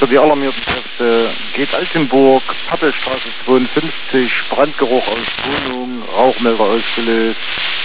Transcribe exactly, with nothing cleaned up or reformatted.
die alarmierten Kräfte. Geht Altenburg, Pappelstraße zweiundfünfzig, Brandgeruch aus Wohnung, Rauchmelder ausgelöst.